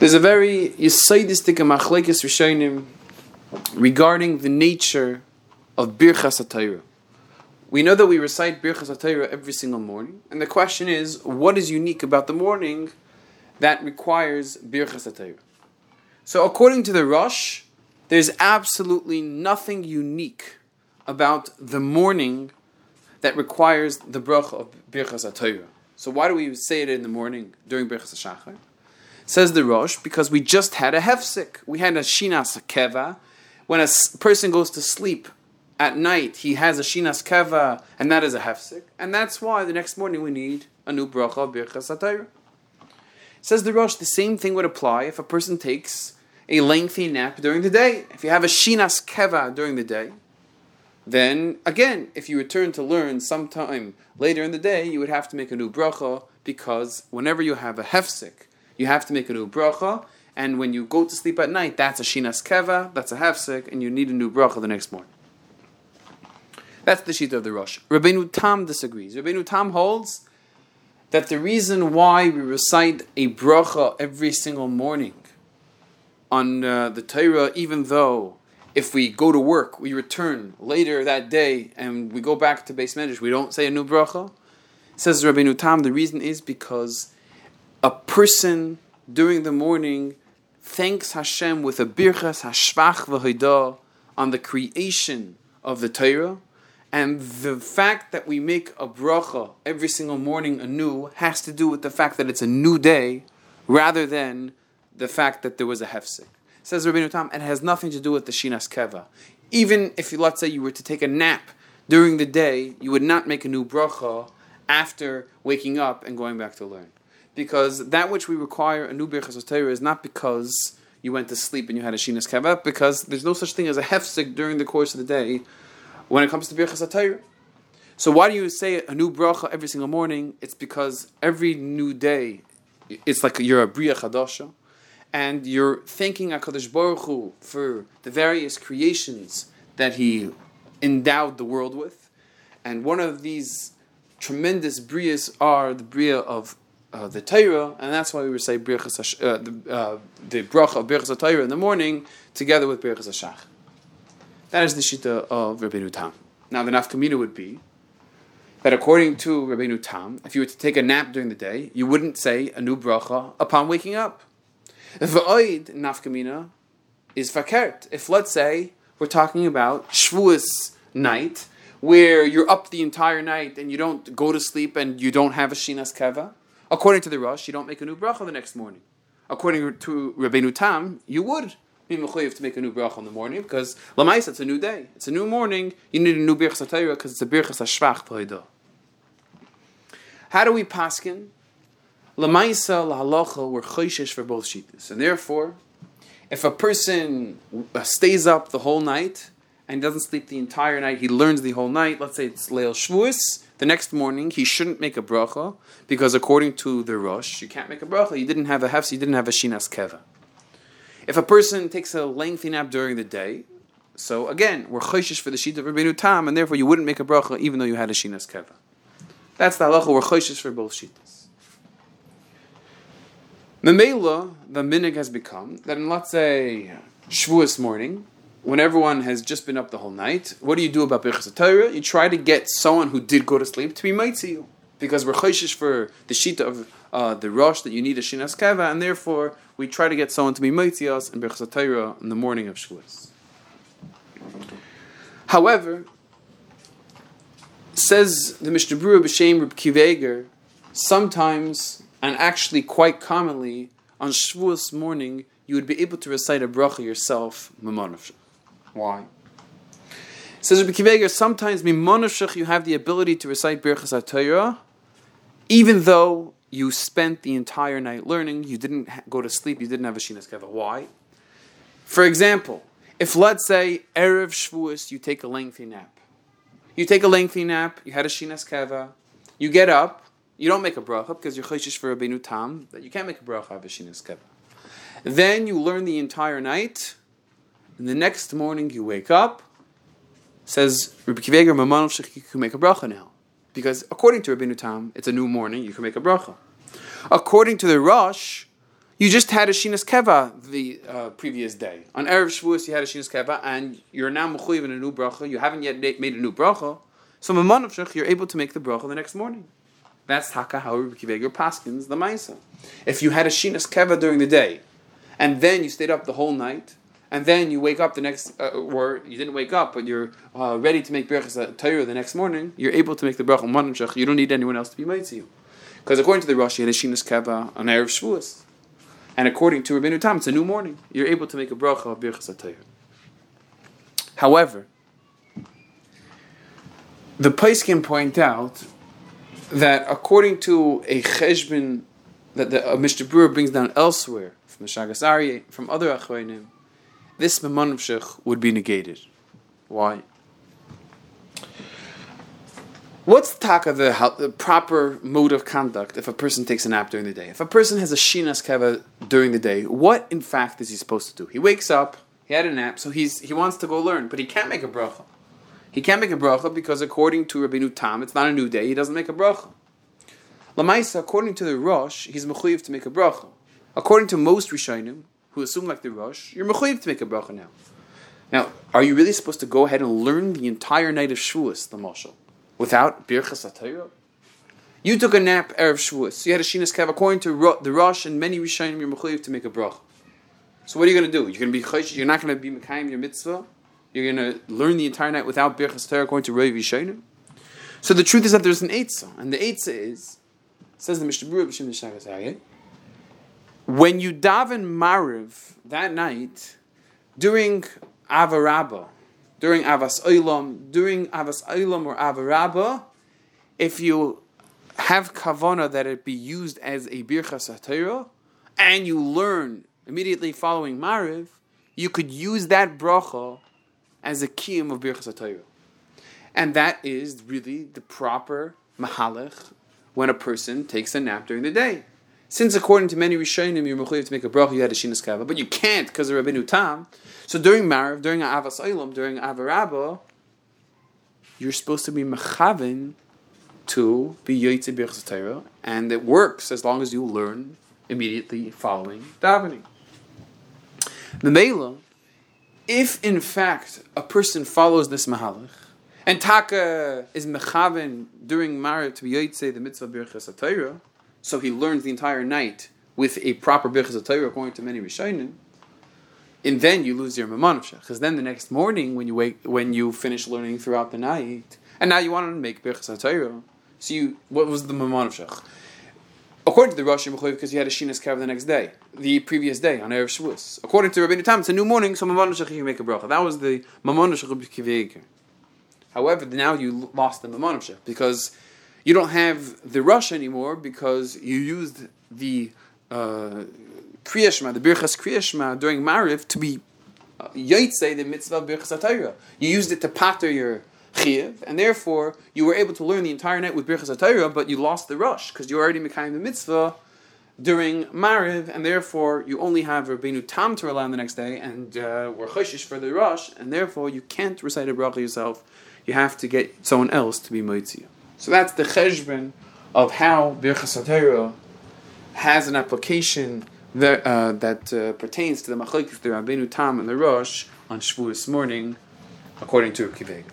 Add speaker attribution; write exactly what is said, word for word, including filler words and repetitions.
Speaker 1: There's a very yisaidistic machlekes rishonim regarding the nature of Birchas HaTorah. We know that we recite Birchas HaTorah every single morning, and the question is, what is unique about the morning that requires Birchas HaTorah? So according to the Rosh, there's absolutely nothing unique about the morning that requires the bracha of Birchas HaTorah. So why do we say it in the morning during Birchas HaShachar? Says the Rosh, because we just had a hefsek. We had a shinas keva. When a person goes to sleep at night, he has a shinas keva, and that is a hefsek. And that's why the next morning we need a new bracha of Birchas HaTorah. Says the Rosh, the same thing would apply if a person takes a lengthy nap during the day. If you have a shinas keva during the day, then again, if you return to learn sometime later in the day, you would have to make a new bracha, because whenever you have a hefsek, you have to make a new bracha, and when you go to sleep at night, that's a shinas keva, that's a hefsek, and you need a new bracha the next morning. That's the shita of the Rosh. Rabbeinu Tam disagrees. Rabbeinu Tam holds that the reason why we recite a bracha every single morning on uh, the Torah, even though if we go to work, we return later that day, and we go back to Beis Medrash, we don't say a new bracha, says Rabbeinu Tam, the reason is because a person during the morning thanks Hashem with a birchas hashvach v'hodah on the creation of the Torah, and the fact that we make a bracha every single morning anew has to do with the fact that it's a new day, rather than the fact that there was a hefsek. Says Rabbeinu Tam, it has nothing to do with the shinas keva. Even if, let's say, you were to take a nap during the day, you would not make a new bracha after waking up and going back to learn. Because that which we require a new Birchas HaTorah is not because you went to sleep and you had a shinas keva, because there's no such thing as a hefsek during the course of the day when it comes to Birchas HaTorah. So why do you say a new bracha every single morning? It's because every new day, it's like you're a Bria Chadasha, and you're thanking HaKadosh Baruch Hu for the various creations that He endowed the world with. And one of these tremendous Brias are the Bria of Uh, the Torah, and that's why we recite Birchas Hash, uh, the, uh, the bracha of Birchas HaTorah in the morning together with Birchas Hashach. That is the shita of Rabbeinu Tam. Now the nafkamina would be that according to Rabbeinu Tam, if you were to take a nap during the day, you wouldn't say a new bracha upon waking up. V'oid nafkamina is fakert. If, let's say, we're talking about Shavuos night, where you're up the entire night and you don't go to sleep and you don't have a shinas keva, according to the Rosh, you don't make a new bracha the next morning. According to Rabbeinu Tam, you would be mechuyev to make a new bracha in the morning, because l'maisa, it's a new day, it's a new morning. You need a new birchas HaTorah because it's a birchas hashvach v'hodah. How do we paskin? L'maisa l'halacha, we're choishish for both shittas, and therefore, if a person stays up the whole night and doesn't sleep the entire night, he learns the whole night. Let's say it's Leil Shavuos. The next morning, he shouldn't make a bracha, because according to the Rosh, you can't make a bracha. You didn't have a hefs, you didn't have a shinas keva. If a person takes a lengthy nap during the day, so again, we're choishish for the sheet of Rabbeinu Tam, and therefore you wouldn't make a bracha even though you had a shinas keva. That's the halacha, we're choishish for both sheetas. Memela, the minig has become that in, let's say, Shavuos morning, when everyone has just been up the whole night, what do you do about Birchas HaTorah? You try to get someone who did go to sleep to be mitzi you, because we're choishish for the shita of uh, the Rosh that you need a shinas keva, and therefore we try to get someone to be mitzi us in Birchas HaTorah in the morning of Shavuos. However, says the Mishnah Berurah b'shem Reb Akiva Eiger, sometimes, and actually quite commonly, on Shavuos morning, you would be able to recite a bracha yourself, Mamonavshach. Why? Says Reb Akiva Eiger, sometimes Mamonavshach you have the ability to recite Birchas HaTorah, even though you spent the entire night learning, you didn't ha- go to sleep, you didn't have a shinas keva. Why? For example, if, let's say, Erev Shavuos, you take a lengthy nap. You take a lengthy nap, you had a shinas keva, you get up, you don't make a bracha, because you're choishish for Rabbeinu Tam, that you can't make a bracha of a shinas keva. Then you learn the entire night, and the next morning you wake up, says Reb Akiva Eiger, Mamonavshach, you can make a bracha now. Because according to Rabbeinu Tam, it's a new morning, you can make a bracha. According to the Rosh, You just had a Shinas Keva the uh, previous day. On Erev Shavuos, you had a Shinas Keva, and you're now mechuyev in a new bracha. You haven't yet made a new bracha. So, Mamanavshach, you're able to make the bracha the next morning. That's Taka how Rebbe Akiva Eiger paskins the Maisa. If you had a Shinas Keva during the day, and then you stayed up the whole night, and then you wake up the next, uh, or you didn't wake up, but you're uh, ready to make Birchas Torah the next morning, you're able to make the bracha Mamanavshach. You don't need anyone else to be made to you. Because according to the Rosh, you had a Shinas Keva on Erev Shavuos. And according to Rabbeinu Tam, it's a new morning. You're able to make a bracha of Birchas HaTorah. However, the Paiskim point out that according to a cheshbon that the Mishnah Berurah brings down elsewhere, from the Shagas Aryeh, from other Achronim, this Mamanavshach would be negated. Why? What's the taka the, how, the proper mode of conduct if a person takes a nap during the day? If a person has a shinas keva during the day, what in fact is he supposed to do? He wakes up, he had a nap, so he's he wants to go learn, but he can't make a bracha. He can't make a bracha because according to Rabbeinu Tam, it's not a new day, he doesn't make a bracha. Lamaisa, according to the Rosh, he's mechuyev to make a bracha. According to most Rishonim, who assume like the Rosh, you're mechuyev to make a bracha now. Now, are you really supposed to go ahead and learn the entire night of Shavuos, the Mashal, without Birchas HaTorah? You took a nap Erev Shavuos. You had a Shinas Kev. According to Ro- the Rosh and many Rishonim, you're mechuyev to make a bracha. So what are you going to do? You're going to be chosh, You're not going to be mekayim your mitzvah. You're going to learn the entire night without Birchas HaTorah according to Rav Rishonim. So the truth is that there's an eitzah, and the eitzah is, says the Mishnah Berurah b'Shem Shagas Aryeh, when you daven Mariv that night during Avarabba, during Avas Olam, during Avas Olam or Avarabba, if you have kavana that it be used as a Birchas HaTorah, and you learn immediately following Mariv, you could use that bracha as a kiyum of Birchas HaTorah. And that is really the proper mahalech when a person takes a nap during the day. Since according to many Rishonim, you're mechuyev to make a bracha, you had a Shinas Kava, but you can't because of Rabbeinu Tam. So during Mariv, during Avas Olam, during Avarabba, you're supposed to be mechaven to be Yotzei Birchas HaTorah, and it works as long as you learn immediately following davening. The Mela, if in fact a person follows this mahalach, and Taka is mechaven during Mariv to be Yotzei the mitzvah Birchas HaTorah, so he learns the entire night with a proper Birchas HaTorah according to many Rishonim, and then you lose your Mamanavshach. Because then the next morning when you wake, when you finish learning throughout the night, and now you want to make Birchas HaTorah, so you, what was the Mamanavshach? According to the Rosh, because you had a Shinas Kav the next day, the previous day, on Erev Shavuos. According to Rabbeinu Tam, it's a new morning, so Mamanavshach you can make a bracha. That was the Mamanavshach of Rebbe Akiva Eiger. However, now you lost the Mamanavshach, because you don't have the rush anymore because you used the uh, Kriya Shema, the Birchas Kriya Shema during Mariv to be uh, Yotzei the mitzvah Birchas HaTorah. You used it to pater your Chiyuv, and therefore you were able to learn the entire night with Birchas HaTorah, but you lost the rush because you were already Mekayim the mitzvah during Mariv, and therefore you only have Rabbeinu Tam to rely on the next day, and uh, were Choshish for the rush, and therefore you can't recite a bracha yourself. You have to get someone else to be Moitzi. So that's the cheshbon of how Birchas HaTorah has an application that, uh, that uh, pertains to the machlokes the Rabbeinu Tam and the Rosh on Shavuos morning, according to Rebbe Akiva Eiger.